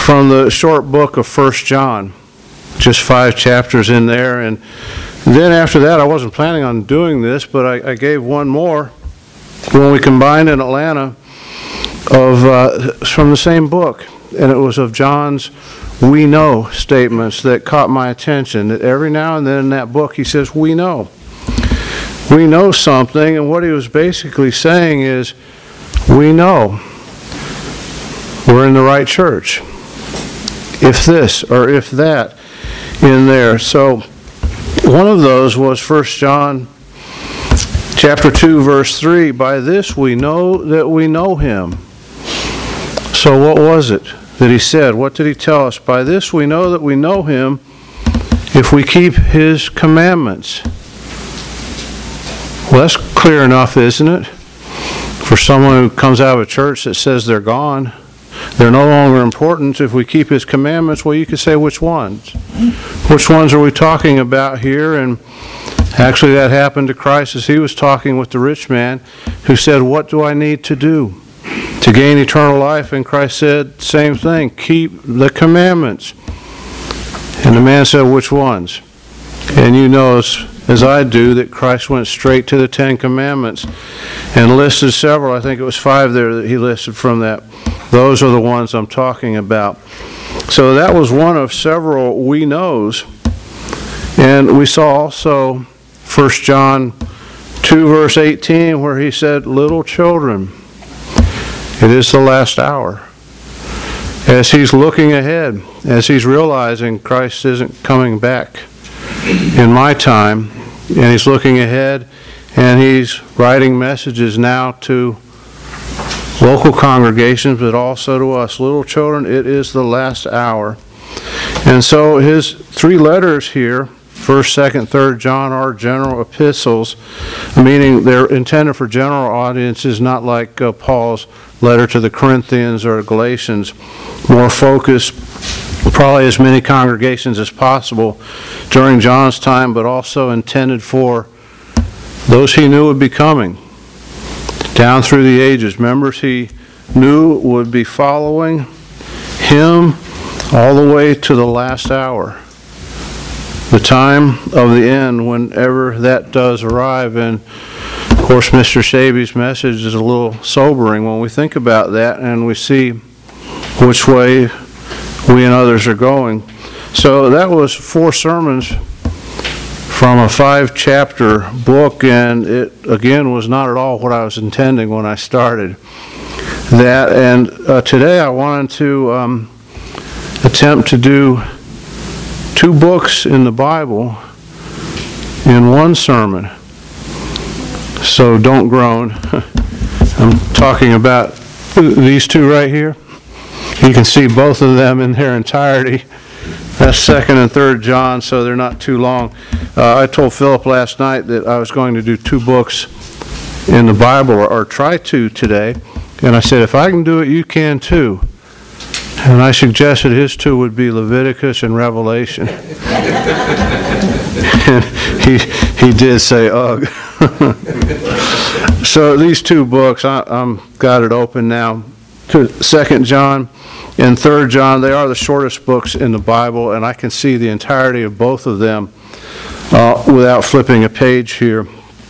from the short book of 1 John. Just 5 chapters in there. And then after that, I wasn't planning on doing this, but I gave one more when we combined in Atlanta from the same book. And it was of John's "we know" statements that caught my attention. That every now and then in that book he says, "we know." We know something, and what he was basically saying is, we know we're in the right church. If this or if that in there. So one of those was 1 John chapter 2, verse 3. By this we know that we know him. So what was it that he said? What did he tell us? By this we know that we know him if we keep his commandments. Well, that's clear enough, isn't it? For someone who comes out of a church that says they're gone, they're no longer important. If we keep his commandments, well, you could say which ones. Which ones are we talking about here? And actually that happened to Christ as he was talking with the rich man who said, what do I need to do to gain eternal life? And Christ said, same thing, keep the commandments. And the man said, which ones? And you know as I do that Christ went straight to the 10 Commandments and listed several. I think it was 5 there that he listed from that. Those are the ones I'm talking about. So that was one of several we knows. And we saw also 1 John 2 verse 18 where he said, little children, it is the last hour. As he's looking ahead, as he's realizing Christ isn't coming back in my time, and he's looking ahead, and he's writing messages now to local congregations, but also to us. Little children, it is the last hour. And so his 3 letters here, 1st, 2nd, 3rd John, are general epistles, meaning they're intended for general audiences, not like Paul's letter to the Corinthians or Galatians, more focused, probably as many congregations as possible during John's time, but also intended for those he knew would be coming down through the ages. Members he knew would be following him all the way to the last hour. The time of the end, whenever that does arrive. And of course, Mr. Shaby's message is a little sobering when we think about that and we see which way we and others are going. So that was 4 sermons from a 5-chapter book, and it again was not at all what I was intending when I started that. And today I wanted to attempt to do 2 books in the Bible in one sermon. So don't groan. I'm talking about these 2 right here. You can see both of them in their entirety. That's 2nd and 3rd John, so they're not too long. I told Philip last night that I was going to do 2 books in the Bible, or try to today. And I said, if I can do it, you can too. And I suggested his 2 would be Leviticus and Revelation. And he did say, ugh. So these 2 books, I'm got it open now. To 2nd John and 3rd John, they are the shortest books in the Bible, and I can see the entirety of both of them without flipping a page here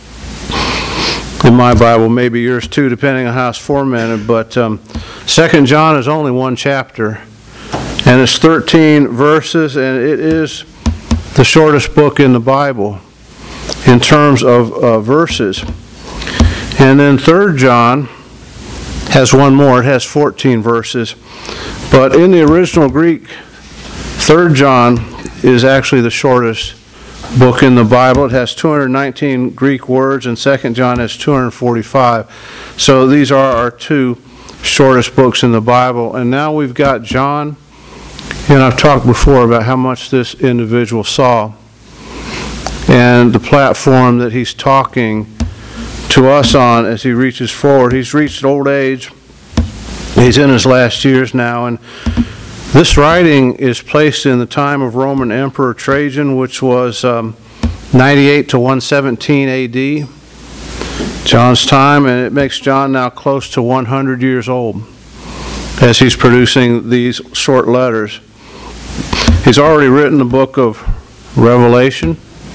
in my Bible, maybe yours too, depending on how it's formatted. But 2nd John is only 1 chapter, and it's 13 verses, and it is the shortest book in the Bible in terms of verses. And then 3rd John has one more. It has 14 verses. But in the original Greek, 3rd John is actually the shortest book in the Bible. It has 219 Greek words, and 2nd John has 245. So these are our 2 shortest books in the Bible. And now we've got John, and I've talked before about how much this individual saw and the platform that he's talking to us on as he reaches forward. He's reached old age. He's in his last years now, and this writing is placed in the time of Roman Emperor Trajan, which was 98 to 117 A.D., John's time, and it makes John now close to 100 years old. as he's producing these short letters. He's already written the book of Revelation,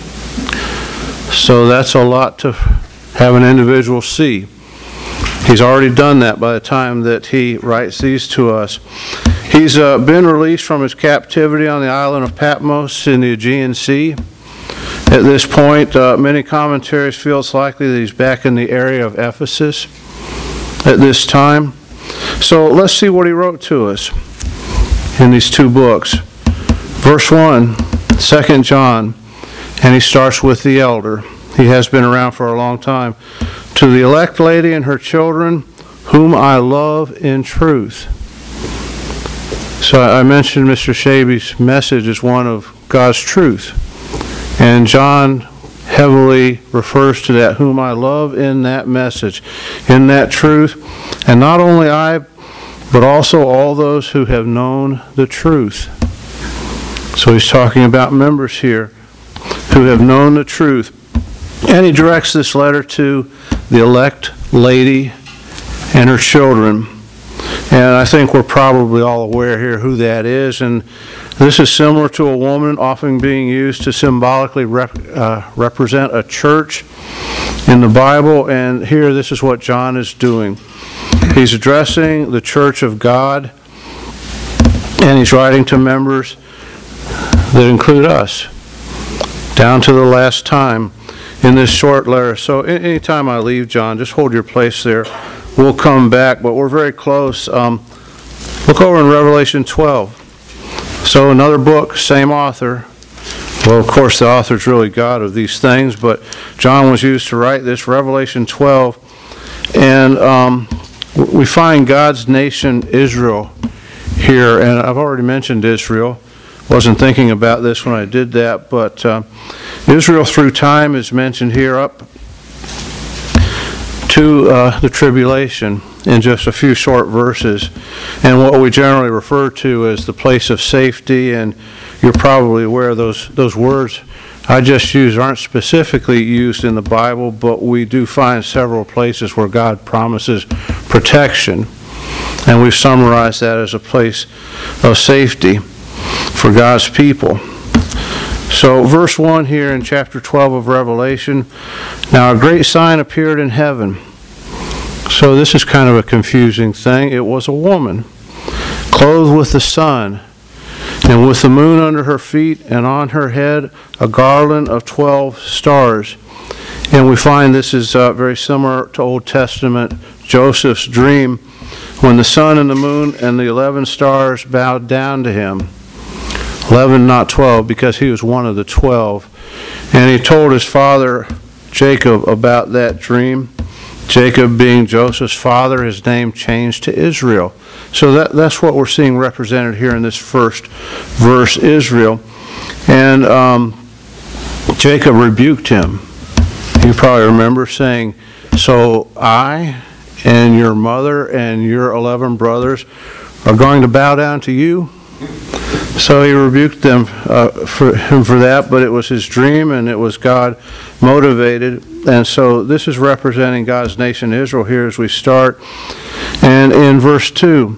so that's a lot to have an individual see. He's already done that by the time that he writes these to us. He's been released from his captivity on the island of Patmos in the Aegean Sea. At this point, many commentaries feel it's likely that he's back in the area of Ephesus at this time. So let's see what he wrote to us in these two books. Verse 1, 2 John, and he starts with the elder. He has been around for a long time. To the elect lady and her children, whom I love in truth. So I mentioned Mr. Shaby's message is one of God's truth. And John heavily refers to that, whom I love in that message, in that truth. And not only I, but also all those who have known the truth. So he's talking about members here who have known the truth. And he directs this letter to the elect lady and her children. And I think we're probably all aware here who that is. And this is similar to a woman often being used to symbolically represent a church in the Bible. And here this is what John is doing. He's addressing the church of God, and he's writing to members that include us, down to the last time in this short letter. So anytime I leave, John, just hold your place there. We'll come back, but we're very close. Look over in Revelation 12. So another book, same author. Well, of course, the author's really God of these things, but John was used to write this, Revelation 12. And we find God's nation, Israel, here. And I've already mentioned Israel. Wasn't thinking about this when I did that, but Israel through time is mentioned here up to the tribulation in just a few short verses, and what we generally refer to as the place of safety. And you're probably aware those words I just used aren't specifically used in the Bible, but we do find several places where God promises protection, and we've summarized that as a place of safety for God's people. So verse 1 here in chapter 12 of Revelation, now a great sign appeared in heaven. So this is kind of a confusing thing. It was a woman clothed with the sun, and with the moon under her feet, and on her head a garland of 12 stars. And we find this is very similar to Old Testament Joseph's dream, when the sun and the moon and the 11 stars bowed down to him. 11, not 12, because he was one of the 12. And he told his father Jacob about that dream. Jacob being Joseph's father, his name changed to Israel. So that's what we're seeing represented here in this first verse, Israel. And Jacob rebuked him. You probably remember saying, so I and your mother and your 11 brothers are going to bow down to you? So he rebuked them for that, but it was his dream and it was God motivated. And so this is representing God's nation Israel here as we start. And in verse 2,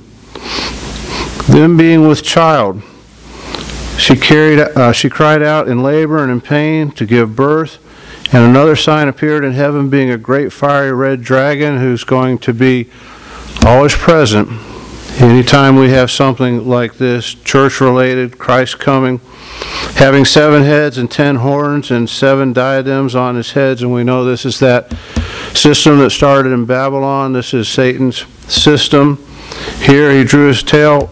them being with child, she cried out in labor and in pain to give birth. And another sign appeared in heaven, being a great fiery red dragon who's going to be always present. Anytime we have something like this, church-related, Christ coming, having 7 heads and 10 horns and 7 diadems on his heads, and we know this is that system that started in Babylon. This is Satan's system. Here he drew his tail.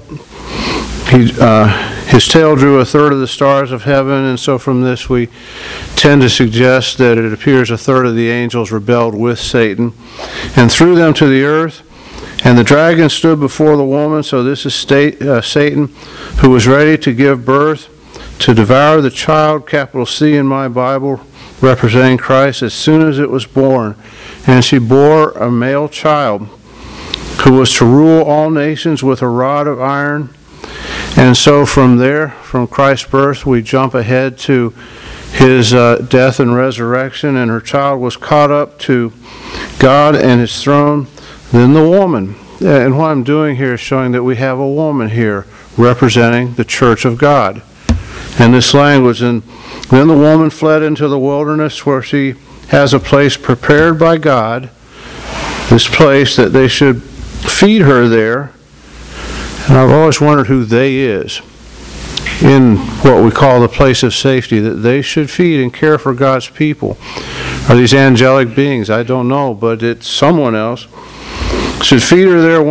His tail drew a third of the stars of heaven, and so from this we tend to suggest that it appears a third of the angels rebelled with Satan and threw them to the earth. And the dragon stood before the woman, so this is Satan, who was ready to give birth, to devour the child, capital C in my Bible, representing Christ, as soon as it was born. And she bore a male child, who was to rule all nations with a rod of iron. And so from there, from Christ's birth, we jump ahead to his death and resurrection, and her child was caught up to God and his throne. Then the woman and what I'm doing here is showing that we have a woman here representing the church of God. And this language, and then the woman fled into the wilderness where she has a place prepared by God, this place that they should feed her there. And I've always wondered who they is in what we call the place of safety, that they should feed and care for God's people. Are these angelic beings? I don't know, but it's someone else. Should feed her there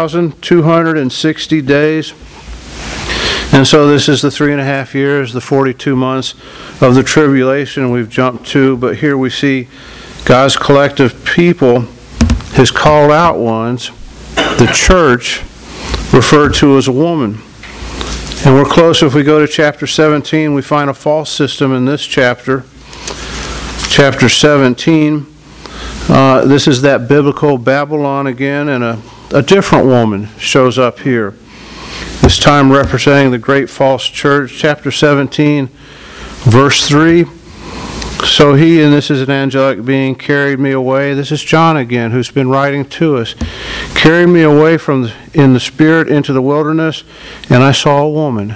1,260 days. And so this is the 3.5 years, the 42 months of the tribulation we've jumped to. But here we see God's collective people, His called out ones, the church, referred to as a woman. And we're close. If we go to chapter 17, we find a false system in this chapter. Chapter 17, this is that biblical Babylon again, and a different woman shows up here. This time representing the great false church. Chapter 17, verse 3. So he, and this is an angelic being, carried me away. This is John again, who's been writing to us. Carried me away in the spirit into the wilderness, and I saw a woman.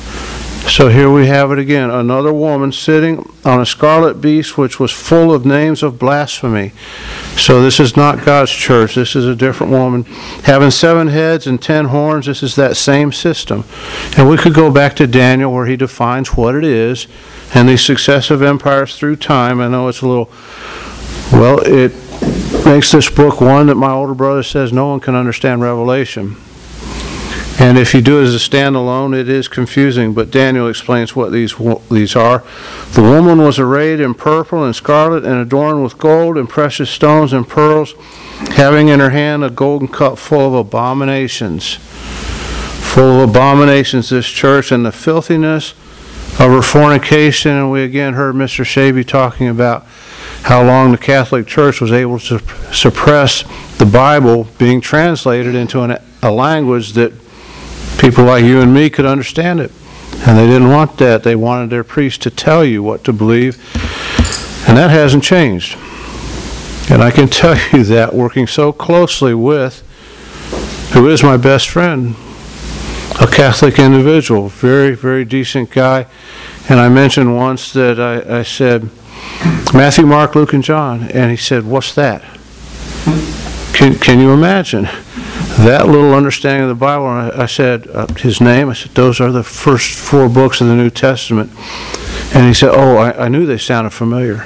So here we have it again. Another woman sitting on a scarlet beast, which was full of names of blasphemy. So this is not God's church. This is a different woman. Having 7 heads and 10 horns. This is that same system. And we could go back to Daniel where he defines what it is and these successive empires through time. I know it's a little, well, it makes this book one that my older brother says no one can understand Revelation. And if you do it as a standalone, it is confusing, but Daniel explains what these are. The woman was arrayed in purple and scarlet and adorned with gold and precious stones and pearls, having in her hand a golden cup full of abominations. Full of abominations, this church, and the filthiness of her fornication. And we again heard Mr. Shaby talking about how long the Catholic Church was able to suppress the Bible being translated into a language that people like you and me could understand it. And they didn't want that. They wanted their priest to tell you what to believe. And that hasn't changed. And I can tell you that working so closely with who is my best friend, a Catholic individual, very, very decent guy. And I mentioned once that I said, Matthew, Mark, Luke, and John. And he said, what's that? Can you imagine that little understanding of the Bible? And I said, his name, I said, those are the first 4 books of the New Testament. And he said, oh, I knew they sounded familiar.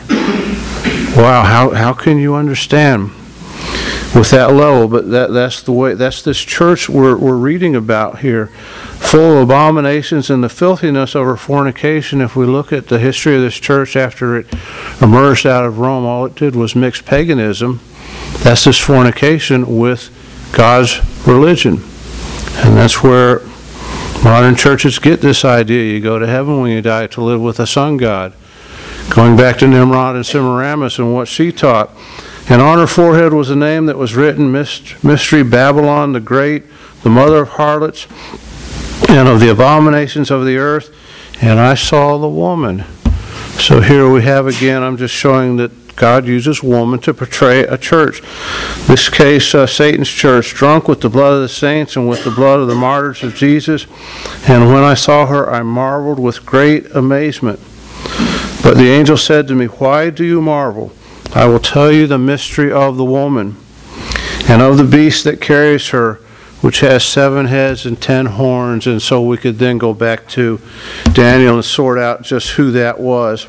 Wow, how can you understand with that level? But that's the way, that's this church we're reading about here, full of abominations and the filthiness of her fornication. If we look at the history of this church after it emerged out of Rome, all it did was mix paganism. That's this fornication with God's religion. And that's where modern churches get this idea. You go to heaven when you die to live with a sun god. Going back to Nimrod and Semiramis and what she taught. And on her forehead was a name that was written, Mystery Babylon the Great, the mother of harlots and of the abominations of the earth. And I saw the woman. So here we have again, I'm just showing that God uses woman to portray a church. This case, Satan's church, drunk with the blood of the saints and with the blood of the martyrs of Jesus. And when I saw her, I marveled with great amazement. But the angel said to me, why do you marvel? I will tell you the mystery of the woman and of the beast that carries her, which has 7 heads and 10 horns. And so we could then go back to Daniel and sort out just who that was.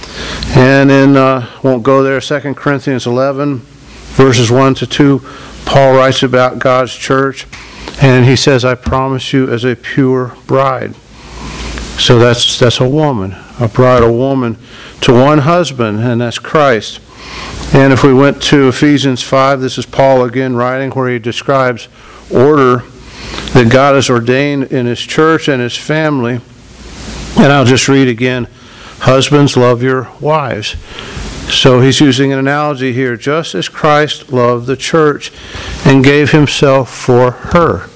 And in, won't go there, 2 Corinthians 11, verses 1 to 2, Paul writes about God's church, and he says, I promise you as a pure bride. So that's a woman, a bride, a woman to one husband, and that's Christ. And if we went to Ephesians 5, this is Paul again writing, where he describes order that God has ordained in His church and His family. And I'll just read again, husbands, love your wives. So he's using an analogy here, just as Christ loved the church and gave Himself for her,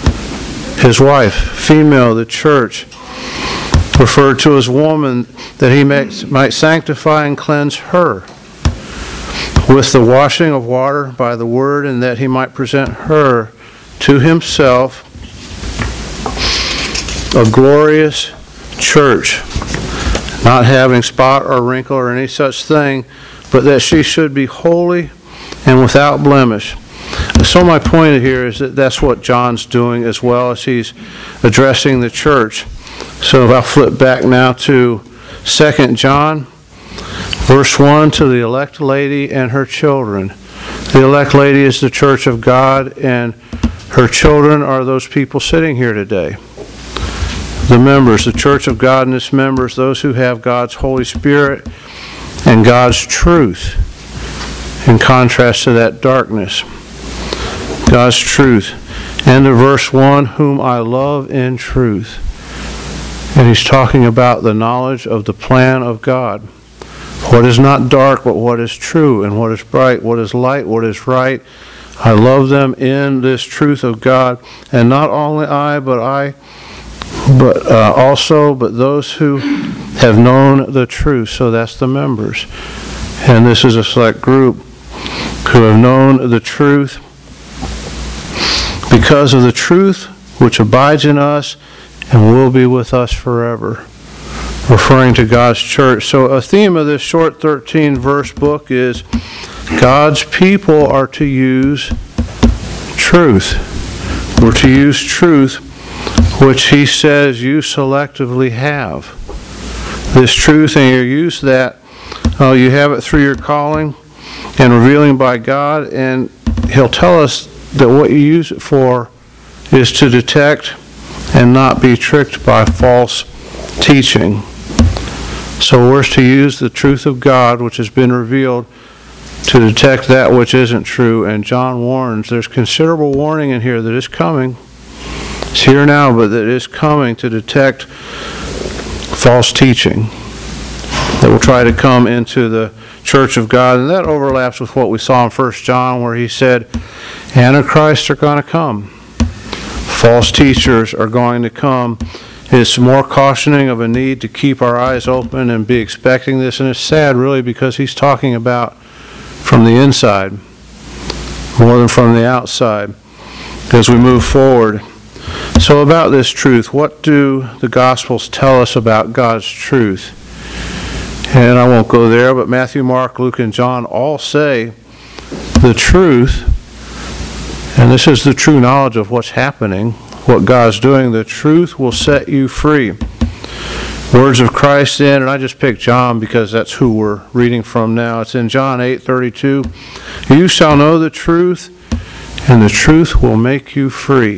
His wife, female, the church, referred to as woman, that He might sanctify and cleanse her with the washing of water by the word, and that He might present her to himself a glorious church, not having spot or wrinkle or any such thing, but that she should be holy and without blemish. So my point here is that that's what John's doing as well as he's addressing the church. So if I'll flip back now to 2 John, verse 1, to the elect lady and her children. The elect lady is the church of God, and her children are those people sitting here today. The members, the church of God and its members, those who have God's Holy Spirit and God's truth, in contrast to that darkness. God's truth. And to verse 1, whom I love in truth. And he's talking about the knowledge of the plan of God. What is not dark, but what is true, and what is bright, what is light, what is right. I love them in this truth of God, and not only I, but those who have known the truth. So that's the members. And this is a select group who have known the truth because of the truth which abides in us and will be with us forever. Referring to God's church. So a theme of this short 13-verse book is God's people are to use truth. We're to use truth, which he says you selectively have. This truth, and you use that, you have it through your calling and revealing by God, and he'll tell us that what you use it for is to detect and not be tricked by false teaching. So we're to use the truth of God, which has been revealed, to detect that which isn't true. And John warns, there's considerable warning in here that is coming. It's here now, but that is coming to detect false teaching that will try to come into the church of God. And that overlaps with what we saw in 1 John, where he said, Antichrists are going to come. False teachers are going to come. It's more cautioning of a need to keep our eyes open and be expecting this. And it's sad, really, because he's talking about from the inside more than from the outside as we move forward. So about this truth, what do the Gospels tell us about God's truth? And I won't go there, but Matthew, Mark, Luke, and John all say the truth, and this is the true knowledge of what's happening, what God's doing. The truth will set you free. Words of Christ in, and I just picked John because that's who we're reading from now. It's in John 8:32. You shall know the truth, and the truth will make you free.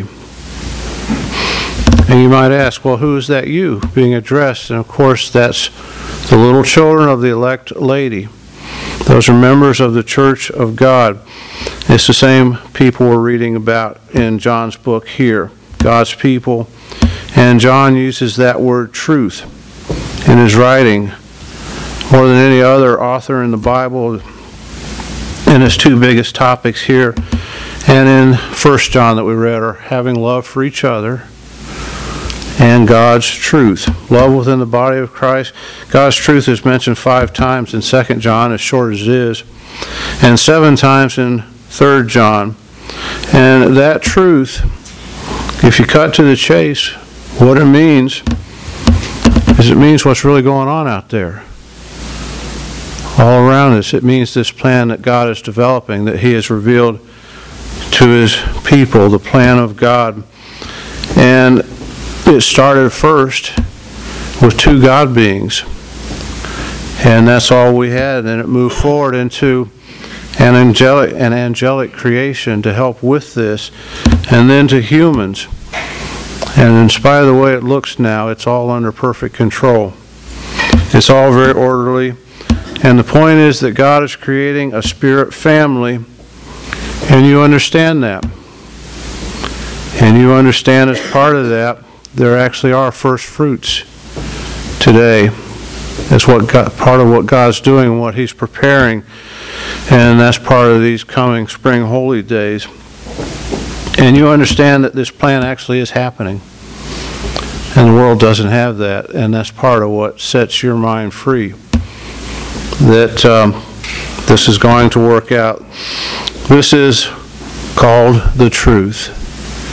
And you might ask, well, who is that you being addressed? And of course, that's the little children of the elect lady. Those are members of the church of God. It's the same people we're reading about in John's book here, God's people. And John uses that word truth in his writing more than any other author in the Bible in his two biggest topics here. And in 1 John that we read are having love for each other and God's truth. Love within the body of Christ. God's truth is mentioned 5 times in 2 John, as short as it is, and 7 times in 3 John. And that truth, if you cut to the chase, what it means is it means what's really going on out there. All around us, it means this plan that God is developing, that he has revealed to his people, the plan of God. And it started first with 2 God beings. And that's all we had. And it moved forward into an angelic creation to help with this. And then to humans. And in spite of the way it looks now, it's all under perfect control. It's all very orderly. And the point is that God is creating a spirit family. And you understand that. And you understand as part of that, there actually are first fruits today. That's part of what God's doing and what he's preparing. And that's part of these coming spring holy days. And you understand that this plan actually is happening. And the world doesn't have that. And that's part of what sets your mind free. That this is going to work out. This is called the truth.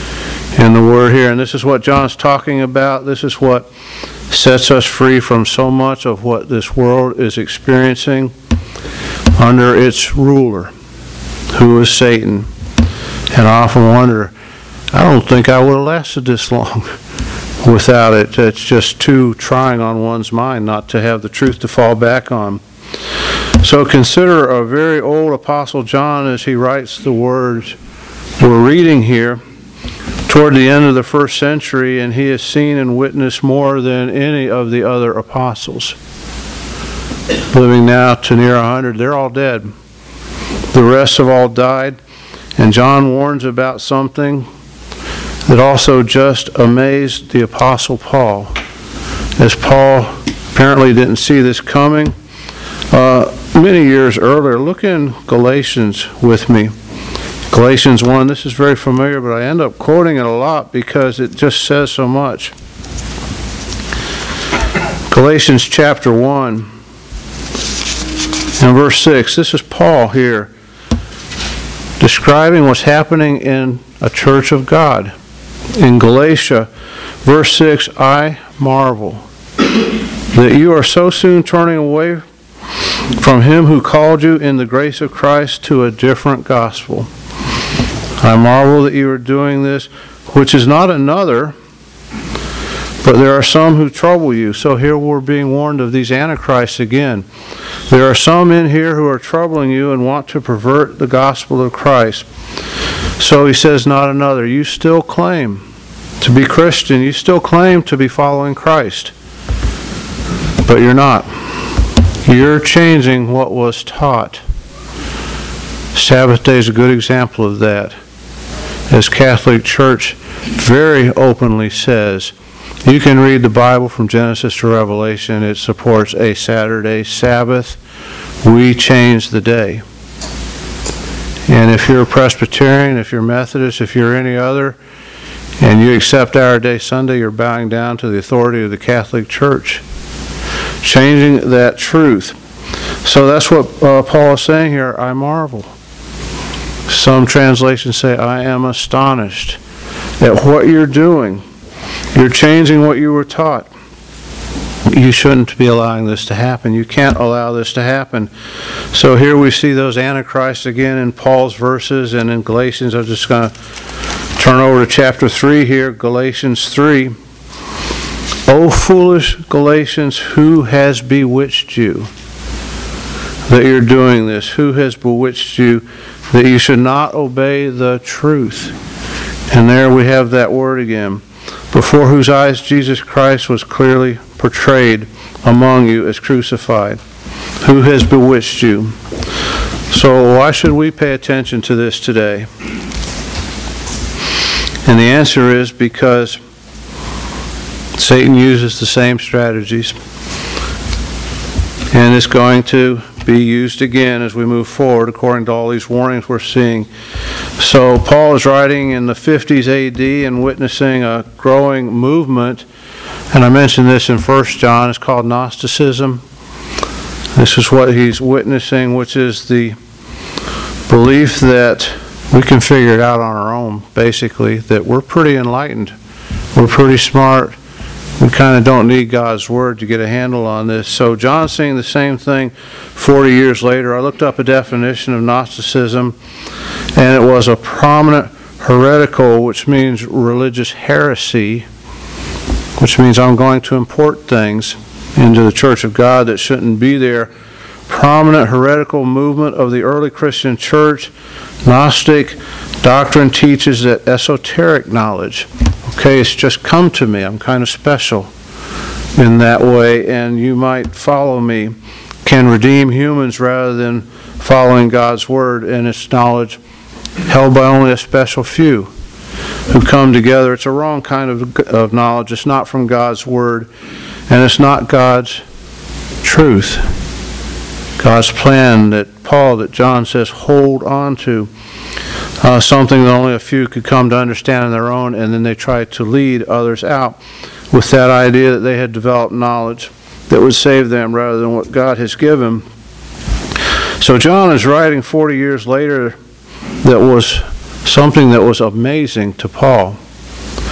in the Word here. And this is what John's talking about. This is what sets us free from so much of what this world is experiencing under its ruler, who is Satan. And I often wonder, I don't think I would have lasted this long without it. It's just too trying on one's mind not to have the truth to fall back on. So consider a very old Apostle John as he writes the words we're reading here toward the end of the first century, and he has seen and witnessed more than any of the other apostles. Living now to near 100, they're all dead. The rest have all died, and John warns about something that also just amazed the Apostle Paul, as Paul apparently didn't see this coming. Many years earlier, look in Galatians with me. Galatians 1, this is very familiar, but I end up quoting it a lot because it just says so much. Galatians chapter 1 and verse 6, this is Paul here describing what's happening in a church of God. In Galatia, verse 6, I marvel that you are so soon turning away from him who called you in the grace of Christ to a different gospel. I marvel that you are doing this, which is not another, but there are some who trouble you. So here we're being warned of these antichrists again. There are some in here who are troubling you and want to pervert the gospel of Christ. So he says, not another. You still claim to be Christian. You still claim to be following Christ. But you're not. You're changing what was taught. Sabbath day is a good example of that. As Catholic Church very openly says, you can read the Bible from Genesis to Revelation. It supports a Saturday Sabbath. We change the day. And if you're a Presbyterian, if you're Methodist, if you're any other, and you accept our day Sunday, you're bowing down to the authority of the Catholic Church. Changing that truth. So that's what Paul is saying here. I marvel. Some translations say, I am astonished at what you're doing. You're changing what you were taught. You shouldn't be allowing this to happen. You can't allow this to happen. So here we see those antichrists again in Paul's verses and in Galatians. I'm just going to turn over to chapter 3 here, Galatians 3. O foolish Galatians, who has bewitched you that you're doing this? Who has bewitched you that you should not obey the truth? And there we have that word again. Before whose eyes Jesus Christ was clearly portrayed among you as crucified. Who has bewitched you? So why should we pay attention to this today? And the answer is because Satan uses the same strategies, and it's going to be used again as we move forward according to all these warnings we're seeing. So Paul is writing in the 50s AD and witnessing a growing movement, and I mentioned this in 1 John, it's called Gnosticism. This is what he's witnessing, which is the belief that we can figure it out on our own, basically, that we're pretty enlightened, we're pretty smart, we kind of don't need God's Word to get a handle on this. So John's saying the same thing 40 years later. I looked up a definition of Gnosticism, and it was a prominent heretical, which means religious heresy, which means I'm going to import things into the Church of God that shouldn't be there. Prominent heretical movement of the early Christian church. Gnostic doctrine teaches that esoteric knowledge, okay, it's just come to me. I'm kind of special in that way, and you might follow me, can redeem humans rather than following God's Word and its knowledge held by only a special few who come together. It's a wrong kind of knowledge. It's not from God's Word, and it's not God's truth. God's plan that John says, hold on to. Something that only a few could come to understand on their own, and then they try to lead others out with that idea that they had developed knowledge that would save them rather than what God has given. So John is writing 40 years later that was something that was amazing to Paul.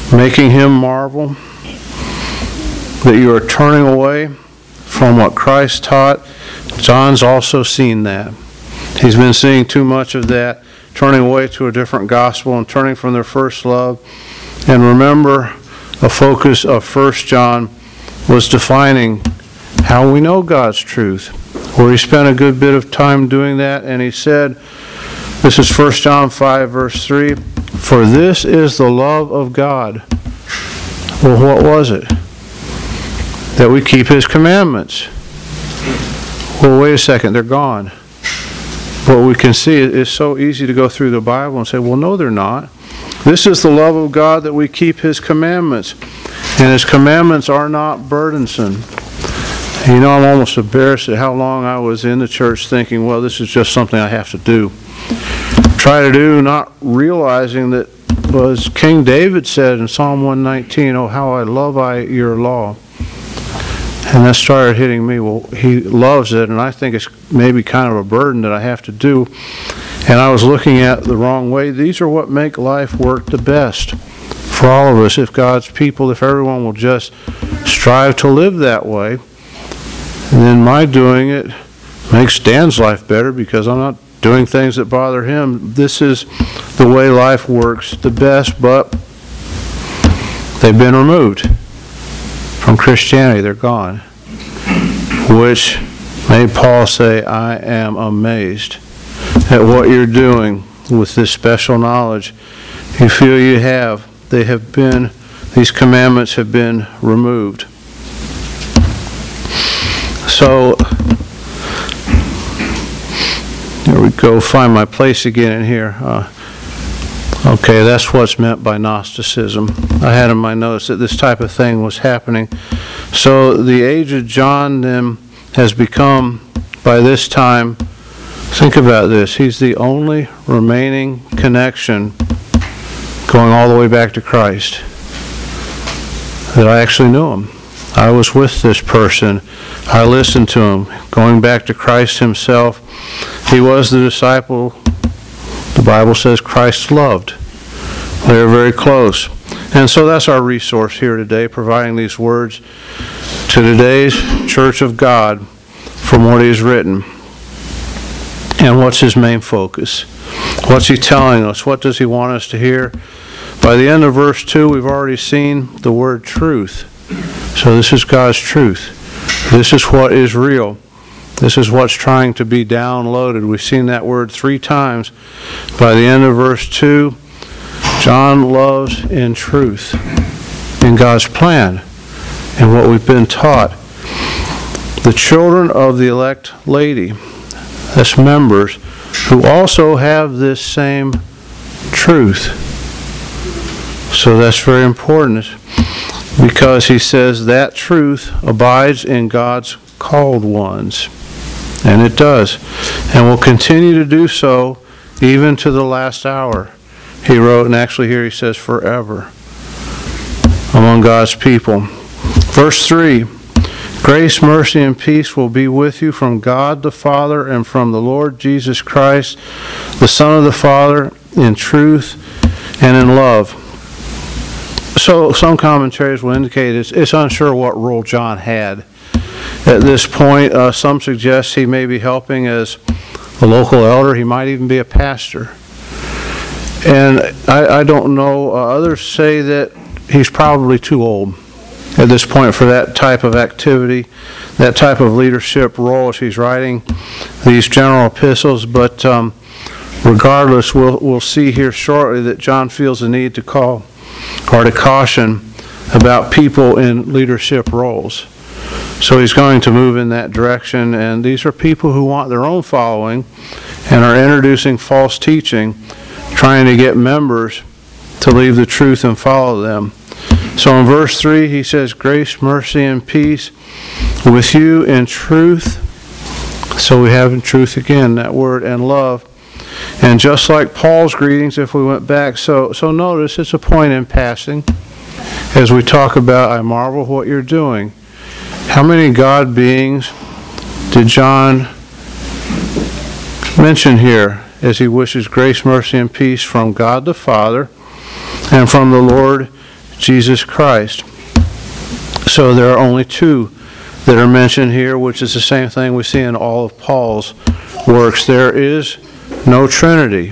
making him marvel, that you are turning away from what Christ taught. John's also seen that. He's been seeing too much of that, turning away to a different gospel and turning from their first love. And remember, a focus of 1 John was defining how we know God's truth, where he spent a good bit of time doing that, and he said, this is 1 John 5, verse 3, "For this is the love of God." Well, what was it? That we keep his commandments. Well, wait a second, they're gone. What we can see is so easy to go through the Bible and say, well, no, they're not. This is the love of God, that we keep his commandments. And his commandments are not burdensome. You know, I'm almost embarrassed at how long I was in the church thinking, well, this is just something I have to do. Try to do, not realizing that, as King David said in Psalm 119, "Oh, how I love your law." And that started hitting me. Well, he loves it, and I think it's maybe kind of a burden that I have to do. And I was looking at it the wrong way. These are what make life work the best for all of us. If God's people, if everyone will just strive to live that way, then my doing it makes Dan's life better because I'm not doing things that bother him. This is the way life works the best, but they've been removed from Christianity. They're gone. Which made Paul say, I am amazed at what you're doing with this special knowledge you feel you have. These commandments have been removed. So, here we go, find my place again in here. Okay, that's what's meant by Gnosticism. I had in my notes that this type of thing was happening. So the age of John then has become, by this time, think about this, he's the only remaining connection going all the way back to Christ that I actually knew him. I was with this person. I listened to him, going back to Christ himself. He was the disciple the Bible says Christ loved. They were very close. And so that's our resource here today, providing these words to today's Church of God from what he's written. And what's his main focus? What's he telling us? What does he want us to hear? By the end of verse 2, we've already seen the word truth. So this is God's truth. This is what is real. This is what's trying to be downloaded. We've seen that word 3 times. By the end of verse 2, John loves in truth, in God's plan, and what we've been taught. The children of the elect lady, that's members, who also have this same truth. So that's very important, because he says that truth abides in God's called ones. And it does. And will continue to do so even to the last hour. He wrote, and actually here he says forever, among God's people. Verse 3, grace, mercy, and peace will be with you from God the Father and from the Lord Jesus Christ, the Son of the Father, in truth and in love. So some commentaries will indicate it's unsure what role John had at this point. Some suggest he may be helping as a local elder. He might even be a pastor. And I don't know. Others say that he's probably too old at this point for that type of activity, that type of leadership role as he's writing these general epistles. But regardless, we'll see here shortly that John feels the need to call or to caution about people in leadership roles. So he's going to move in that direction, and these are people who want their own following and are introducing false teaching, trying to get members to leave the truth and follow them. So in verse 3 he says, grace, mercy, and peace with you in truth. So we have in truth again that word, and love. And just like Paul's greetings, if we went back, so notice it's a point in passing as we talk about, I marvel what you're doing. How many God beings did John mention here as he wishes grace, mercy, and peace from God the Father and from the Lord Jesus Christ. So there are only two that are mentioned here, which is the same thing we see in all of Paul's works. There is no Trinity.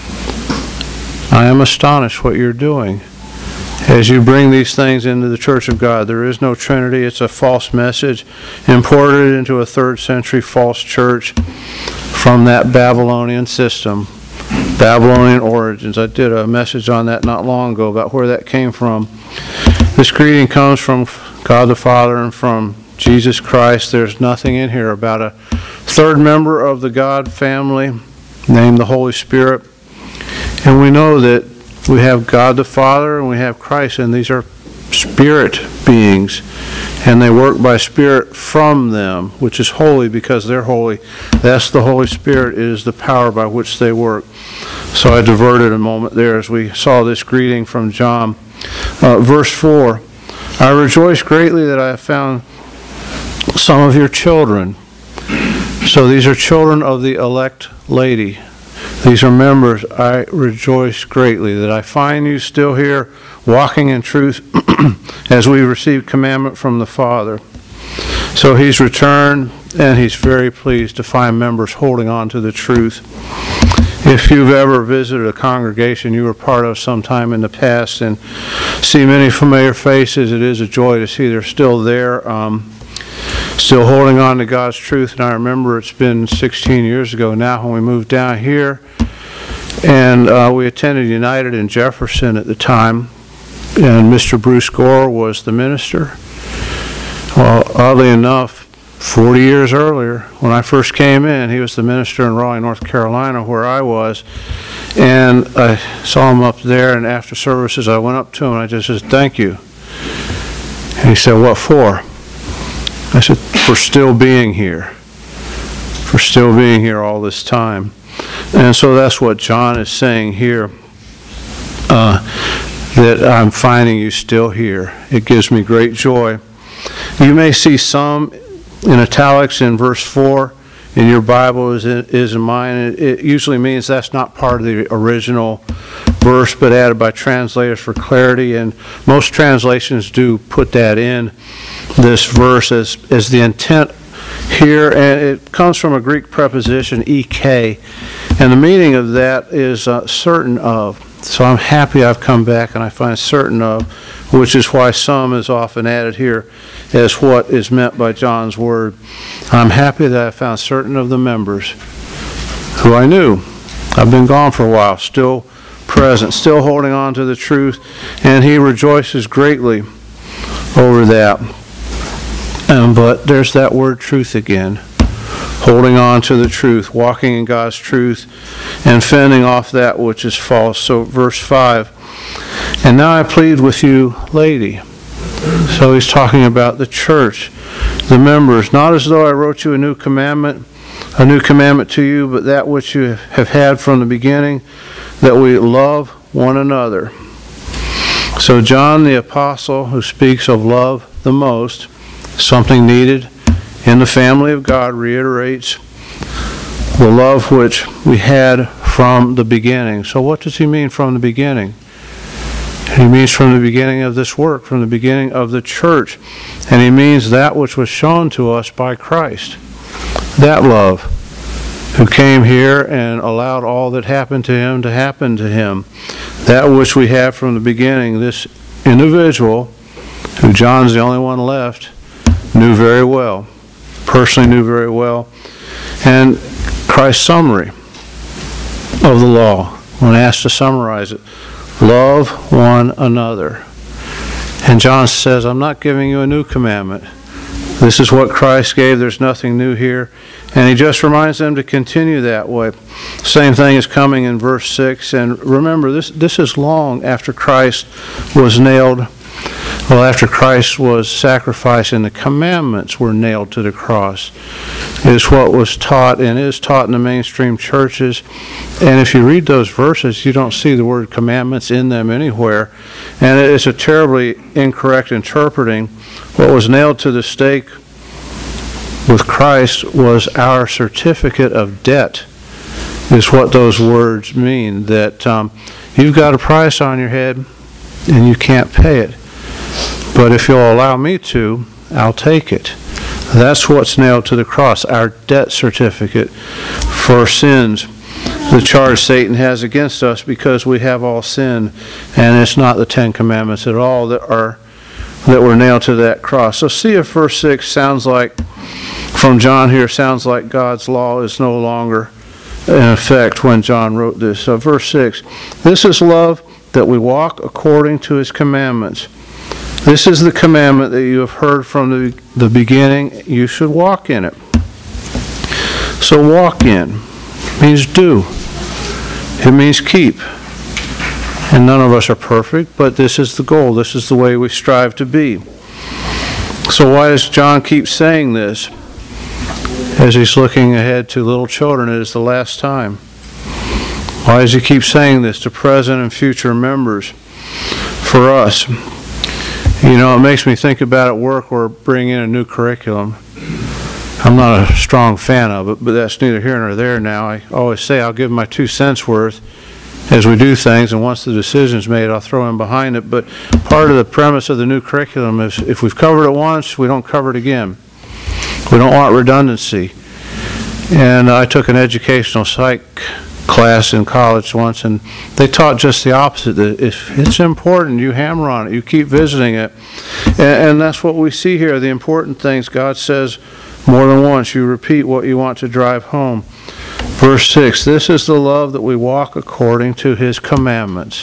I am astonished what you're doing as you bring these things into the Church of God. There is no Trinity. It's a false message imported into a 3rd century false church from that Babylonian system, Babylonian origins. I did a message on that not long ago about where that came from. This greeting comes from God the Father and from Jesus Christ. There's nothing in here about a third member of the God family named the Holy Spirit. And we know that we have God the Father and we have Christ, and these are spirit beings, and they work by spirit from them, which is holy because they're holy. That's the Holy Spirit is the power by which they work. So I diverted a moment there as we saw this greeting from John. Verse 4, I rejoice greatly that I have found some of your children. So these are children of the elect lady. These are members. I rejoice greatly that I find you still here walking in truth as we receive commandment from the Father. So he's returned and he's very pleased to find members holding on to the truth. If you've ever visited a congregation you were part of sometime in the past and see many familiar faces, it is a joy to see they're still there, still holding on to God's truth. And I remember it's been 16 years ago now when we moved down here, and we attended United in Jefferson at the time, and Mr. Bruce Gore was the minister. Well, oddly enough, 40 years earlier, when I first came in, he was the minister in Raleigh, North Carolina, where I was. And I saw him up there, and after services, I went up to him and I just said, thank you. And he said, what for? I said, for still being here. For still being here all this time. And so that's what John is saying here, that I'm finding you still here. It gives me great joy. You may see some in italics in verse 4 in your Bible is in mine. It usually means that's not part of the original verse, but added by translators for clarity. And most translations do put that in this verse as the intent here. And it comes from a Greek preposition, ek. And the meaning of that is certain of. So I'm happy I've come back and I find certain of, which is why some is often added here as what is meant by John's word. I'm happy that I found certain of the members who I knew. I've been gone for a while, still present, still holding on to the truth, and he rejoices greatly over that. But there's that word truth again. Holding on to the truth, walking in God's truth, and fending off that which is false. So verse 5, and now I plead with you, lady. So he's talking about the church, the members, not as though I wrote you a new commandment to you, but that which you have had from the beginning, that we love one another. So John the apostle, who speaks of love the most, something needed in the family of God, reiterates the love which we had from the beginning. So what does he mean from the beginning? He means from the beginning of this work, from the beginning of the church. And he means that which was shown to us by Christ. That love, who came here and allowed all that happened to him to happen to him. That which we have from the beginning, this individual, who John's the only one left, knew very well. Personally knew very well. And Christ's summary of the law, when asked to summarize it, love one another. And John says, I'm not giving you a new commandment. This is what Christ gave. There's nothing new here. And he just reminds them to continue that way. Same thing is coming in verse 6. And remember, this is long after Christ was nailed. Well, after Christ was sacrificed and the commandments were nailed to the cross, is what was taught and is taught in the mainstream churches. And if you read those verses, you don't see the word commandments in them anywhere. And it's a terribly incorrect interpreting. What was nailed to the stake with Christ was our certificate of debt, is what those words mean. That you've got a price on your head. and you can't pay it. But if you'll allow me to, I'll take it. That's what's nailed to the cross, our debt certificate for sins, the charge Satan has against us because we have all sinned, and it's not the Ten Commandments at all that were nailed to that cross. So see if verse 6 sounds like, from John here, sounds like God's law is no longer in effect when John wrote this. So verse 6, this is love, that we walk according to his commandments. This is the commandment that you have heard from the beginning. You should walk in it. So walk in means do. It means keep. And none of us are perfect, but this is the goal. This is the way we strive to be. So why does John keep saying this? As he's looking ahead to little children, it is the last time. Why does he keep saying this to present and future members for us? You know, it makes me think about at work we're bringing in a new curriculum. I'm not a strong fan of it, but that's neither here nor there now. I always say I'll give my 2 cents worth as we do things, and once the decision's made, I'll throw in behind it. But part of the premise of the new curriculum is if we've covered it once, we don't cover it again. We don't want redundancy. And I took an educational psych class in college once, and they taught just the opposite, that if it's important, you hammer on it, you keep visiting it. And that's what we see here, the important things. God says more than once, you repeat what you want to drive home. Verse 6, this is the love that we walk according to his commandments.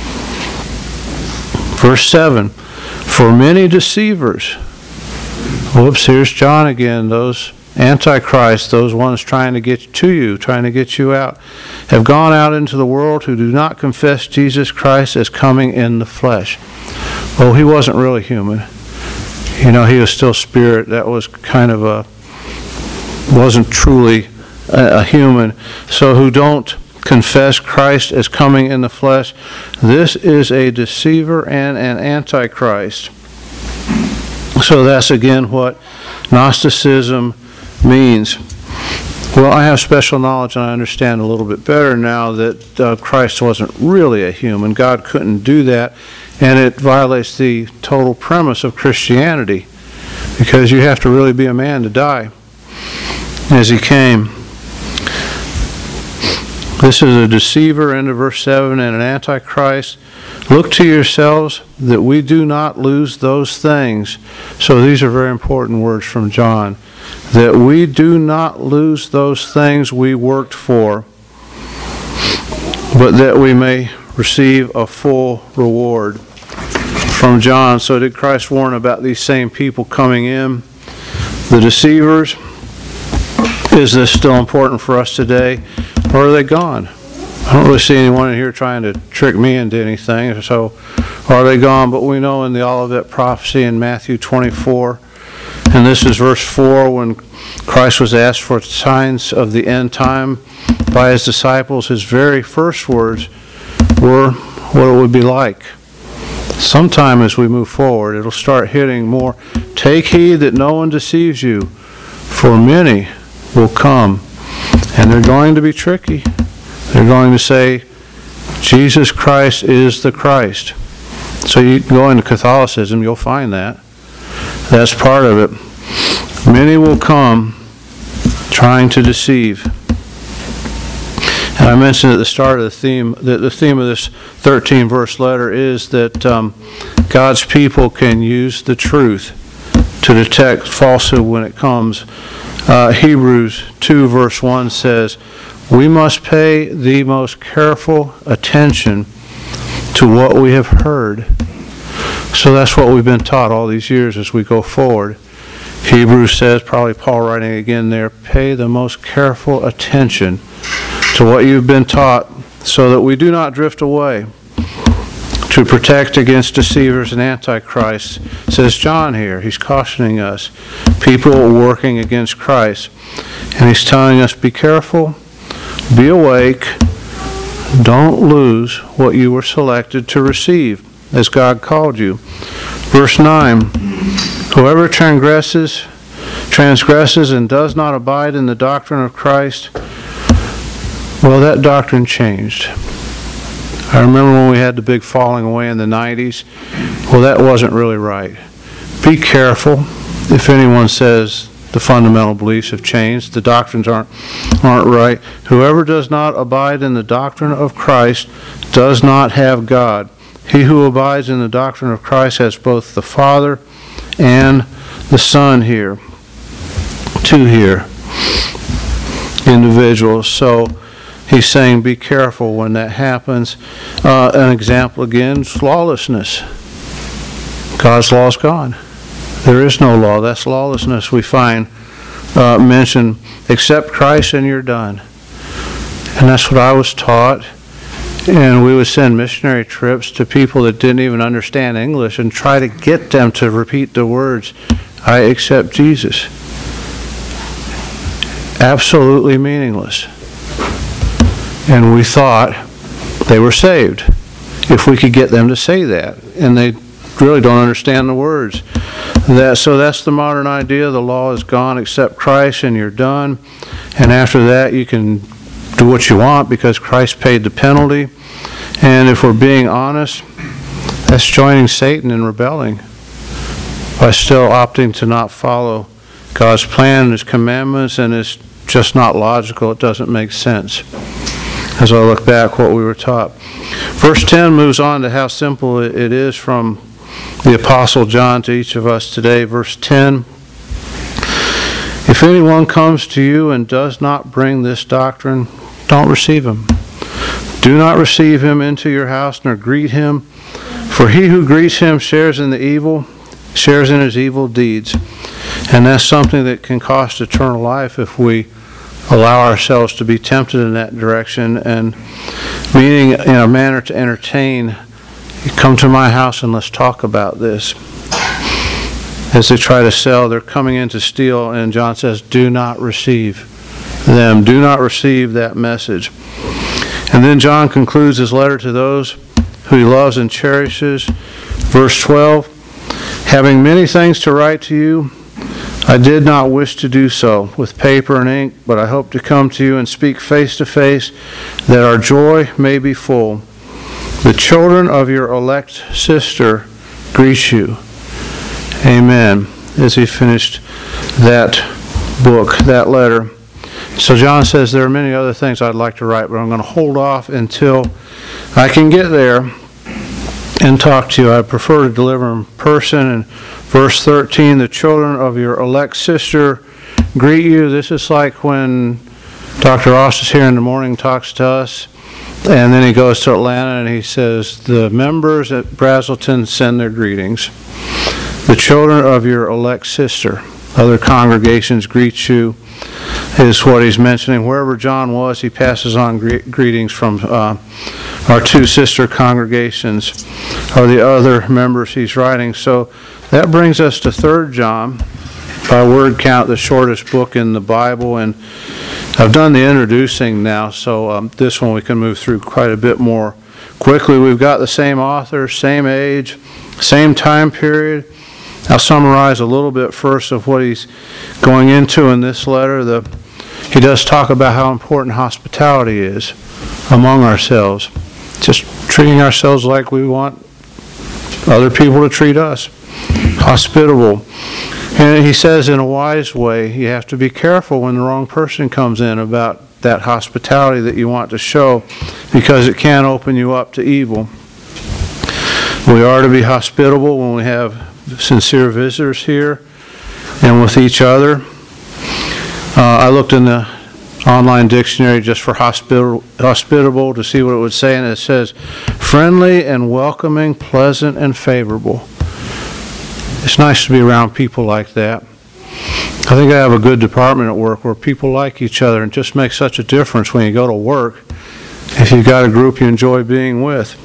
Verse 7, for many deceivers, whoops, here's John again, those Antichrist, those ones trying to get to you, trying to get you out, have gone out into the world who do not confess Jesus Christ as coming in the flesh. Oh, he wasn't really human. You know, he was still spirit. That was kind of wasn't truly a human. So who don't confess Christ as coming in the flesh, this is a deceiver and an antichrist. So that's again what Gnosticism means. Well, I have special knowledge and I understand a little bit better now that Christ wasn't really a human. God couldn't do that, and it violates the total premise of Christianity, because you have to really be a man to die as he came. This is a deceiver, into verse 7, and an antichrist. Look to yourselves that we do not lose those things. So these are very important words from John. That we do not lose those things we worked for, but that we may receive a full reward. From John, so did Christ warn about these same people coming in, the deceivers? Is this still important for us today, or are they gone? I don't really see anyone in here trying to trick me into anything, so are they gone? But we know in the Olivet prophecy in Matthew 24, and this is verse 4, when Christ was asked for signs of the end time by his disciples, his very first words were what it would be like. Sometime as we move forward, it'll start hitting more. Take heed that no one deceives you, for many will come, and they're going to be tricky. They're going to say, Jesus Christ is the Christ. So you go into Catholicism, you'll find that. That's part of it. Many will come trying to deceive. And I mentioned at the start of the theme that the theme of this 13-verse letter is that God's people can use the truth to detect falsehood when it comes. Hebrews 2 verse 1 says, we must pay the most careful attention to what we have heard. So that's what we've been taught all these years as we go forward. Hebrews says, probably Paul writing again there, pay the most careful attention to what you've been taught so that we do not drift away. To protect against deceivers and antichrists, says John here. He's cautioning us. People working against Christ. And he's telling us, be careful, be awake, don't lose what you were selected to receive as God called you. Verse 9, whoever transgresses and does not abide in the doctrine of Christ, well, that doctrine changed. I remember when we had the big falling away in the 90s. Well, that wasn't really right. Be careful if anyone says the fundamental beliefs have changed, the doctrines aren't right. Whoever does not abide in the doctrine of Christ does not have God. He who abides in the doctrine of Christ has both the Father and the Son here. Two here. Individuals. So he's saying be careful when that happens. An example again is lawlessness. God's law is gone. There is no law. That's lawlessness we find mentioned. Accept Christ and you're done. And that's what I was taught. And we would send missionary trips to people that didn't even understand English and try to get them to repeat the words, I accept Jesus. Absolutely meaningless. And we thought they were saved if we could get them to say that. And they really don't understand the words. So that's the modern idea. The law is gone, accept Christ and you're done. And after that you can do what you want because Christ paid the penalty. And if we're being honest, that's joining Satan and rebelling by still opting to not follow God's plan and His commandments, and it's just not logical. It doesn't make sense. As I look back what we were taught. Verse 10 moves on to how simple it is from the Apostle John to each of us today. Verse 10, if anyone comes to you and does not bring this doctrine, don't receive him. Do not receive him into your house, nor greet him, for he who greets him shares in his evil deeds. And that's something that can cost eternal life if we allow ourselves to be tempted in that direction, and meaning in a manner to entertain, come to my house and let's talk about this. As they try to sell, they're coming in to steal, and John says, do not receive them. Do not receive that message. And then John concludes his letter to those who he loves and cherishes. Verse 12, having many things to write to you, I did not wish to do so with paper and ink, but I hope to come to you and speak face to face, that our joy may be full. The children of your elect sister greet you. Amen. As he finished that book, that letter. So John says there are many other things I'd like to write, but I'm going to hold off until I can get there and talk to you. I prefer to deliver in person. And verse 13, the children of your elect sister greet you. This is like when Dr. Ross is here in the morning, talks to us, and then he goes to Atlanta and he says, the members at Brazelton send their greetings. The children of your elect sister, other congregations greet you, is what he's mentioning. Wherever John was, he passes on greetings from our two sister congregations, or the other members he's writing. So that brings us to 3 John, by word count, the shortest book in the Bible. And I've done the introducing now, so this one we can move through quite a bit more quickly. We've got the same author, same age, same time period. I'll summarize a little bit first of what he's going into in this letter. He does talk about how important hospitality is among ourselves. Just treating ourselves like we want other people to treat us. Hospitable. And he says in a wise way, you have to be careful when the wrong person comes in about that hospitality that you want to show, because it can open you up to evil. We are to be hospitable when we have sincere visitors here and with each other. I looked in the online dictionary just for hospitable to see what it would say, and it says friendly and welcoming, pleasant and favorable. It's nice to be around people like that. I think I have a good department at work where people like each other, and it just makes such a difference when you go to work if you've got a group you enjoy being with.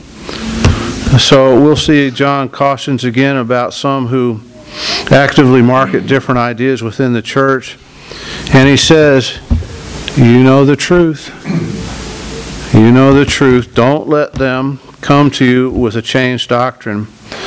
So we'll see John cautions again about some who actively market different ideas within the church. And he says, you know the truth. You know the truth. Don't let them come to you with a changed doctrine.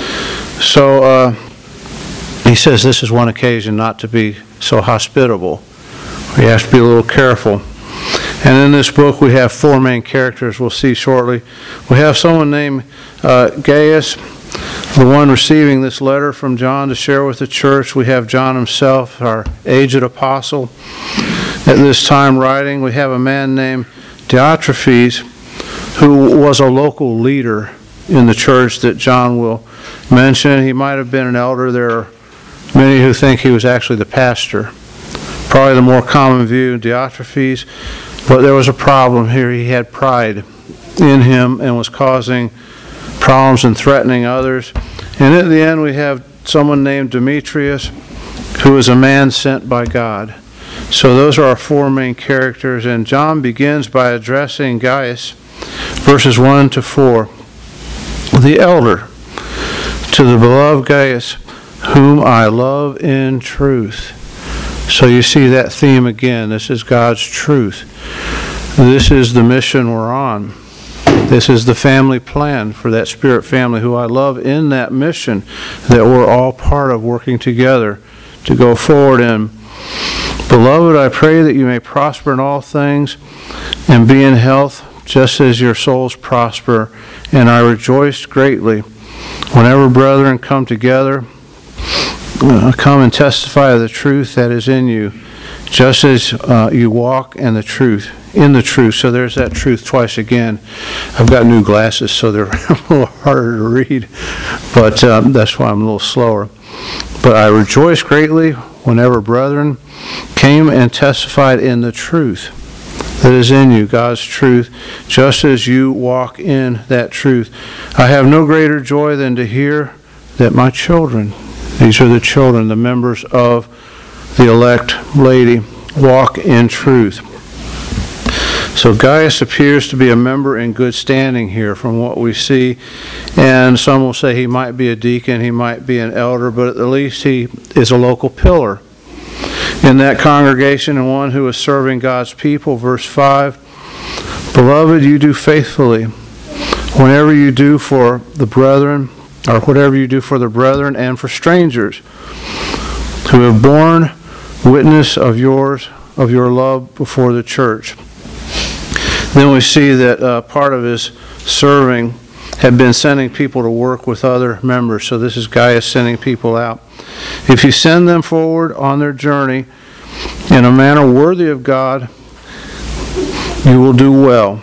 So he says this is one occasion not to be so hospitable. You have to be a little careful. And in this book we have four main characters we'll see shortly. We have someone named Gaius, the one receiving this letter from John to share with the church. We have John himself, our aged apostle, at this time writing. We have a man named Diotrephes, who was a local leader in the church that John will mention. He might have been an elder. There are many who think he was actually the pastor. Probably the more common view, Diotrephes. But there was a problem here. He had pride in him and was causing problems and threatening others. And at the end we have someone named Demetrius, who is a man sent by God. So those are our four main characters. And John begins by addressing Gaius, verses 1 to 4. The elder, to the beloved Gaius, whom I love in truth. So you see that theme again. This is God's truth. This is the mission we're on. This is the family plan for that spirit family who I love in that mission that we're all part of, working together to go forward in. Beloved, I pray that you may prosper in all things and be in health just as your souls prosper. And I rejoiced greatly whenever brethren come together, come and testify of the truth that is in you, just as you walk in the truth. So there's that truth twice again. I've got new glasses, so they're a little harder to read, but that's why I'm a little slower. But I rejoice greatly whenever brethren came and testified in the truth that is in you, God's truth, just as you walk in that truth. I have no greater joy than to hear that my children, these are the children, the members of the elect lady, walk in truth. So Gaius appears to be a member in good standing here from what we see. And some will say he might be a deacon, he might be an elder, but at the least he is a local pillar in that congregation and one who is serving God's people. Verse 5, Beloved, you do faithfully whenever you do for the brethren, or whatever you do for the brethren and for strangers who have borne witness of your love before the church. Then we see that part of his serving had been sending people to work with other members. So this is Gaius sending people out. If you send them forward on their journey in a manner worthy of God, you will do well.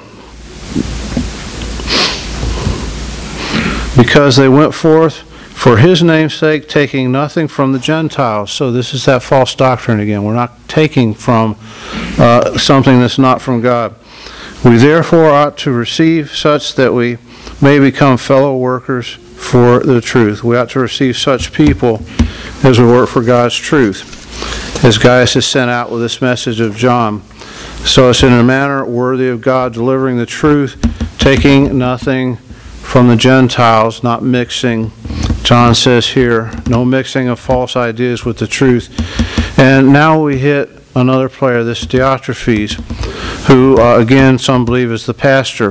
Because they went forth for his name's sake, taking nothing from the Gentiles. So this is that false doctrine again. We're not taking from something that's not from God. We therefore ought to receive such that we may become fellow workers for the truth. We ought to receive such people as we work for God's truth, as Gaius is sent out with this message of John. So it's in a manner worthy of God, delivering the truth, taking nothing from the Gentiles, not mixing. John says here, no mixing of false ideas with the truth. And now we hit another player, this Diotrephes, who, again, some believe is the pastor,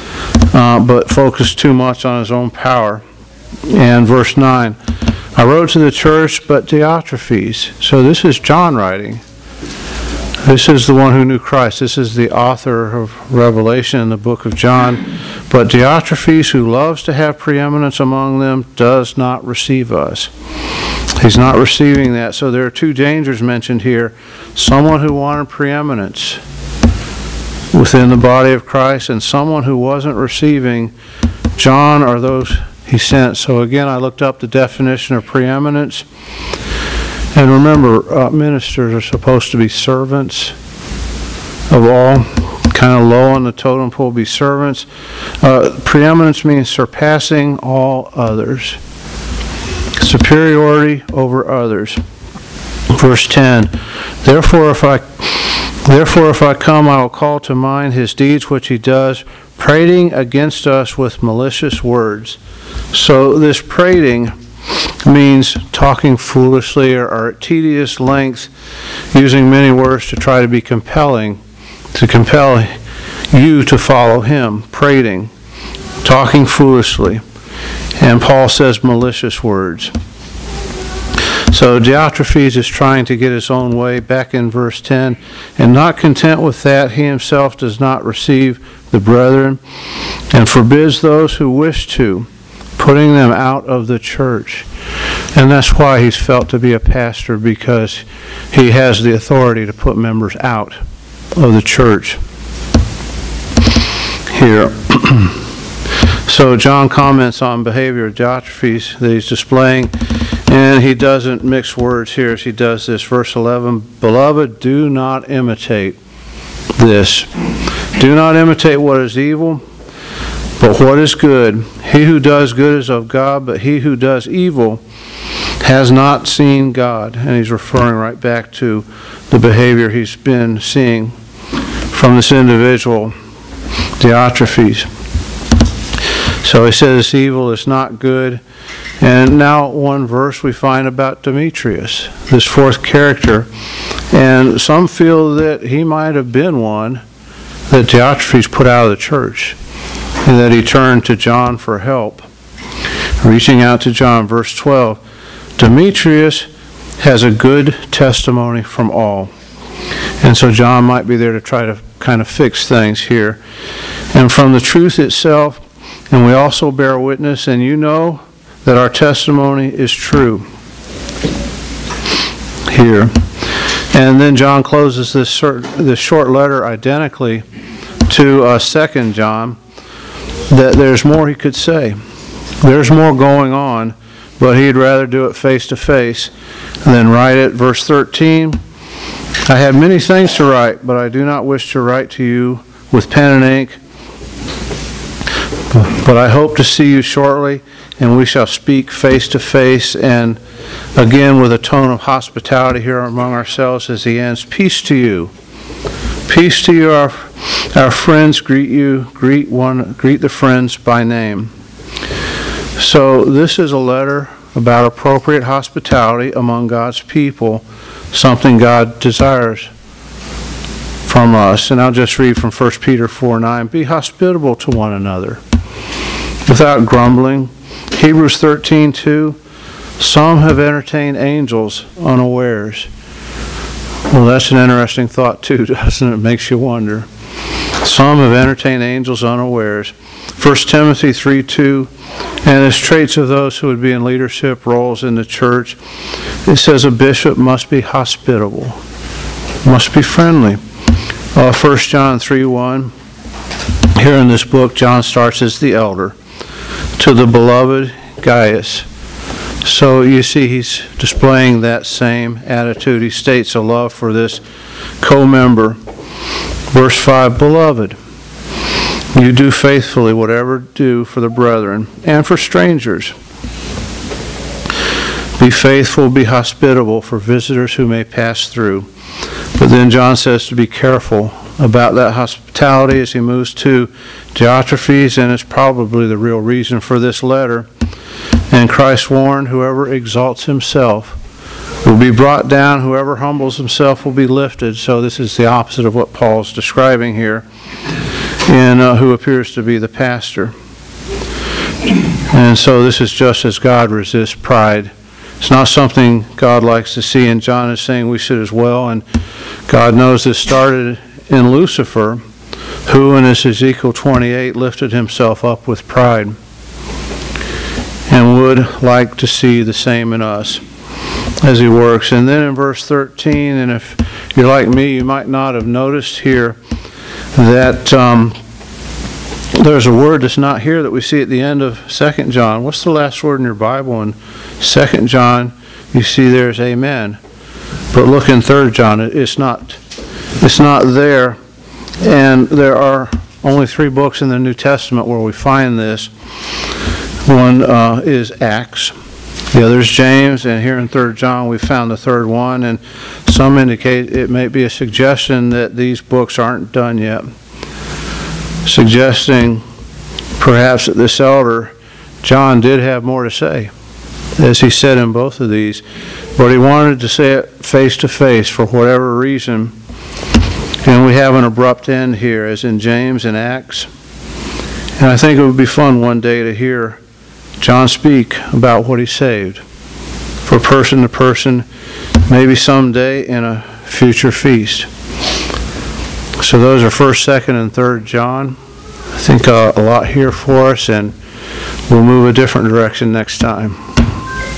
but focused too much on his own power. And verse 9, I wrote to the church, but Diotrephes. So this is John writing. This is the one who knew Christ. This is the author of Revelation in the book of John. But Diotrephes, who loves to have preeminence among them, does not receive us. He's not receiving that. So there are two dangers mentioned here. Someone who wanted preeminence within the body of Christ, and someone who wasn't receiving John or those he sent. So again, I looked up the definition of preeminence. And remember, ministers are supposed to be servants of all, kind of low on the totem pole, be servants. Preeminence means surpassing all others, superiority over others. Verse 10, Therefore if I come, I will call to mind his deeds which he does, prating against us with malicious words. So this prating means talking foolishly or at tedious length, using many words to try to be compelling, to compel you to follow him. Prating, talking foolishly. And Paul says malicious words. So Diotrephes is trying to get his own way back in verse 10, and not content with that, he himself does not receive the brethren and forbids those who wish to, putting them out of the church. And that's why he's felt to be a pastor, because he has the authority to put members out of the church here. So John comments on behavior of Diotrephes that he's displaying, and he doesn't mix words here as he does this. Verse 11, "Beloved, do not imitate this. Do not imitate what is evil, but what is good. He who does good is of God, but he who does evil has not seen God." And he's referring right back to the behavior he's been seeing from this individual, Diotrephes. So he says evil is not good. And now one verse we find about Demetrius, this fourth character. And some feel that he might have been one that Diotrephes put out of the church, and that he turned to John for help. Reaching out to John, verse 12, "Demetrius has a good testimony from all." And so John might be there to try to kind of fix things here. "And from the truth itself, and we also bear witness, and you know that our testimony is true." Here. And then John closes this short letter identically to 2 John, that there's more he could say. There's more going on, but he'd rather do it face to face than write it. Verse 13, "I have many things to write, but I do not wish to write to you with pen and ink. But I hope to see you shortly, and we shall speak face to face." And again, with a tone of hospitality here among ourselves as he ends, "Peace to you. Peace to you, our friends greet you. Greet the friends by name." So this is a letter about appropriate hospitality among God's people, something God desires from us. And I'll just read from 1 Peter 4:9, "Be hospitable to one another without grumbling." Hebrews 13:2, "Some have entertained angels unawares." Well, that's an interesting thought too, doesn't it? It makes you wonder. Some have entertained angels unawares. 1 Timothy 3:2, "And as traits of those who would be in leadership roles in the church," it says a bishop must be hospitable, must be friendly. 1 John 3:1, here in this book, John starts as the elder, "To the beloved Gaius." So you see he's displaying that same attitude. He states a love for this co-member. Verse 5, "Beloved, you do faithfully whatever do for the brethren and for strangers. Be faithful, be hospitable for visitors who may pass through." But then John says to be careful about that hospitality as he moves to Diotrephes, and it's probably the real reason for this letter. And Christ warned, "Whoever exalts himself will be brought down. Whoever humbles himself will be lifted." So this is the opposite of what Paul's describing here, and who appears to be the pastor. And so this is just as God resists pride. It's not something God likes to see, and John is saying we should as well. And God knows this started in Lucifer, who in Ezekiel 28 lifted himself up with pride, and would like to see the same in us as he works. And then in verse 13, and if you're like me, you might not have noticed here that there's a word that's not here that we see at the end of 2 John. What's the last word in your Bible? In 2 John, you see there's amen. But look in 3 John, it's not there. And there are only 3 books in the New Testament where we find this. One is Acts, the other is James, and here in 3 John we found the third one, and some indicate it may be a suggestion that these books aren't done yet, suggesting perhaps that this elder, John, did have more to say, as he said in both of these, but he wanted to say it face to face for whatever reason. And we have an abrupt end here, as in James and Acts. And I think it would be fun one day to hear John speak about what he saved for person to person, maybe someday in a future feast. So those are 1st, 2nd, and 3rd John. I think a lot here for us, and we'll move a different direction next time.